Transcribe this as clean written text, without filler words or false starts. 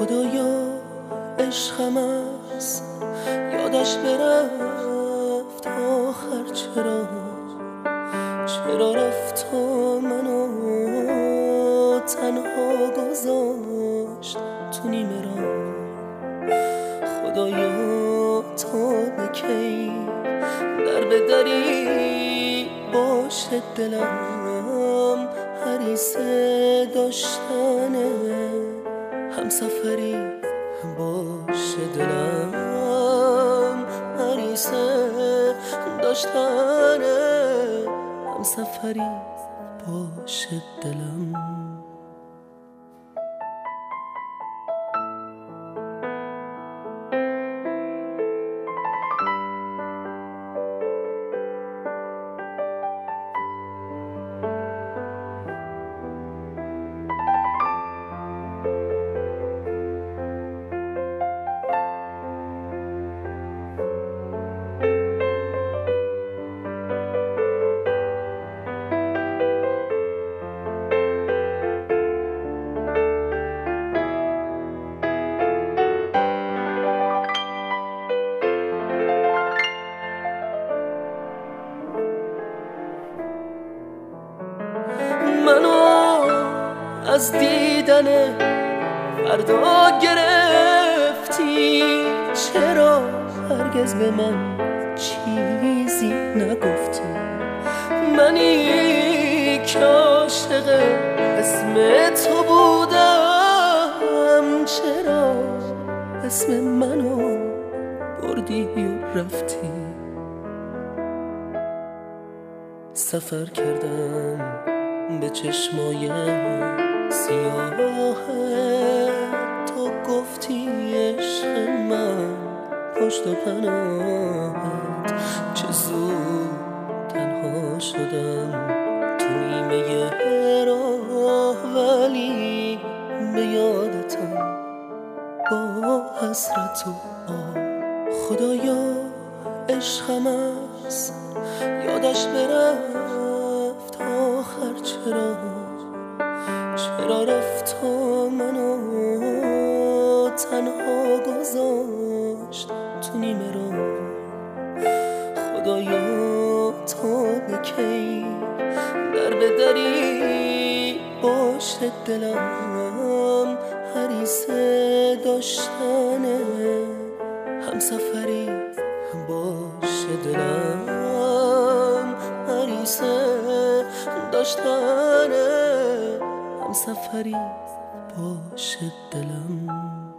خدایا عشقم است یادش برفت آخر چرا رفت و منو تنها گذاشت تو نیمه راه. خدایا تا به کی در به دری باشه دلم، حریصه داشتنه همسفری باشه دلم، حریصه داشتنه همسفری باشه دلم. منو از دیدن فردا گرفتی، چرا هرگز به من چیزی نگفتی؟ منی که عاشق اسم تو بودم، چرا اسم منو بردی و رفتی؟ سفر کردم به چشمای سیاه تو، گفتی عشق من پشت و پناهت، چه زود تنها شدم تو نیمه راه، ولی به یادتم با حسرت و آه. خدایا عشقم است یادش برفت آخر چرا رفت و منو تنها گذاشت تو نیمه راه. خدایا تا به کی در به دری باشه دلم، حریصه داشتنه همسفری باشه دلم، حریصه داشتنه همسفری باشه دلم.